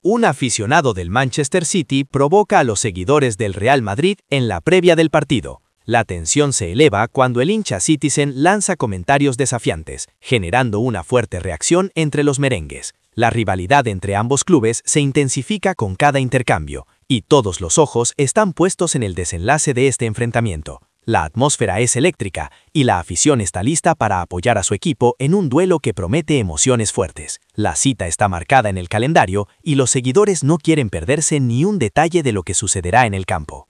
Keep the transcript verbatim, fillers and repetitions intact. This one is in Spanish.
Un aficionado del Manchester City provoca a los seguidores del Real Madrid en la previa del partido. La tensión se eleva cuando el hincha Citizen lanza comentarios desafiantes, generando una fuerte reacción entre los merengues. La rivalidad entre ambos clubes se intensifica con cada intercambio, y todos los ojos están puestos en el desenlace de este enfrentamiento. La atmósfera es eléctrica y la afición está lista para apoyar a su equipo en un duelo que promete emociones fuertes. La cita está marcada en el calendario y los seguidores no quieren perderse ni un detalle de lo que sucederá en el campo.